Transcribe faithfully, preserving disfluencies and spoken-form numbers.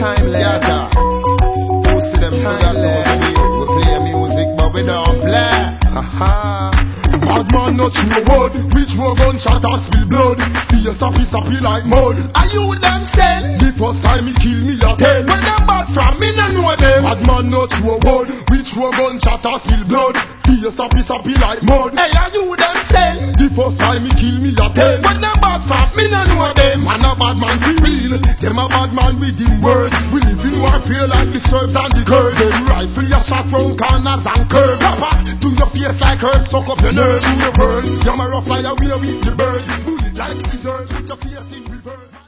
Timeless. You see them timeless. We play music, but we don't play. Aha. Bad man not true word, which were gunshot and spill blood. Fierce happy happy like mud. Are you them send? The first time he kill me a ten. When them bad from me, no know them. Bad man not true word, which were gunshot and spill blood. Fierce happy happy like mud. Hey, are you them send? The first time he kill me a ten. When them bad from me, no know them. Man a bad man for real, them a bad man with him words. We live in warfare like the Serbs and the Kurds. Them rifle your shot round corners and curves. Papa, to your face like herbs, suck up your nerves. To the world, you're my rough fly away with the birds. Bullet like scissors, with your face in reverse.